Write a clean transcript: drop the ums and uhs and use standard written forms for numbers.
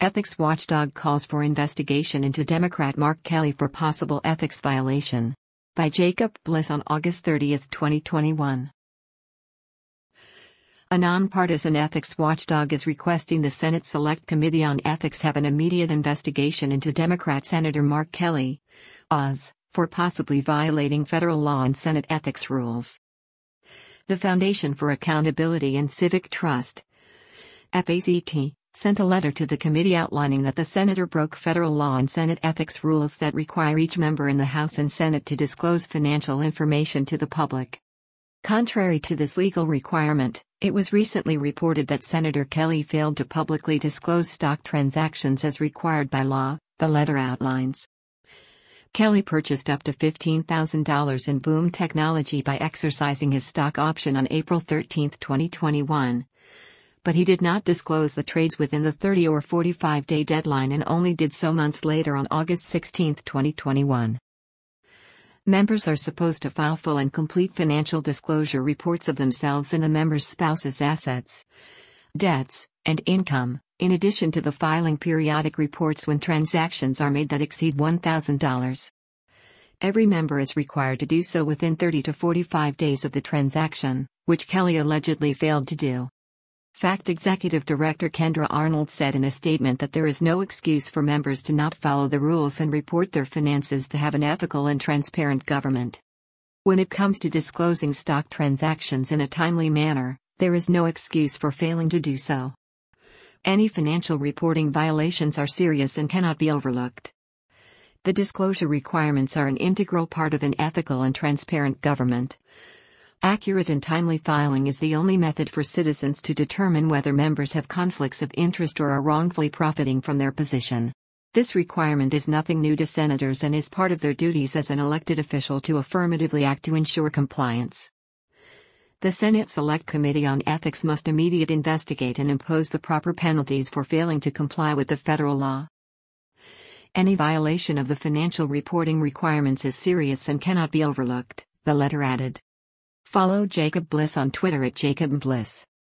Ethics watchdog calls for investigation into Democrat Mark Kelly for possible ethics violation. By Jacob Bliss on August 30, 2021. A nonpartisan ethics watchdog is requesting the Senate Select Committee on Ethics have an immediate investigation into Democrat Senator Mark Kelly, Oz, for possibly violating federal law and Senate ethics rules. The Foundation for Accountability and Civic Trust, FACT, sent a letter to the committee outlining that the senator broke federal law and Senate ethics rules that require each member in the House and Senate to disclose financial information to the public. Contrary to this legal requirement, it was recently reported that Senator Kelly failed to publicly disclose stock transactions as required by law, the letter outlines. Kelly purchased up to $15,000 in Boom Technology by exercising his stock option on April 13, 2021. But he did not disclose the trades within the 30 or 45-day deadline and only did so months later on August 16, 2021. Members are supposed to file full and complete financial disclosure reports of themselves and the member's spouse's assets, debts, and income, in addition to the filing periodic reports when transactions are made that exceed $1,000. Every member is required to do so within 30 to 45 days of the transaction, which Kelly allegedly failed to do. FACT Executive Director Kendra Arnold said in a statement that there is no excuse for members to not follow the rules and report their finances to have an ethical and transparent government. When it comes to disclosing stock transactions in a timely manner, there is no excuse for failing to do so. Any financial reporting violations are serious and cannot be overlooked. The disclosure requirements are an integral part of an ethical and transparent government. Accurate and timely filing is the only method for citizens to determine whether members have conflicts of interest or are wrongfully profiting from their position. This requirement is nothing new to senators and is part of their duties as an elected official to affirmatively act to ensure compliance. The Senate Select Committee on Ethics must immediately investigate and impose the proper penalties for failing to comply with the federal law. Any violation of the financial reporting requirements is serious and cannot be overlooked, the letter added. Follow Jacob Bliss on Twitter at Jacob Bliss.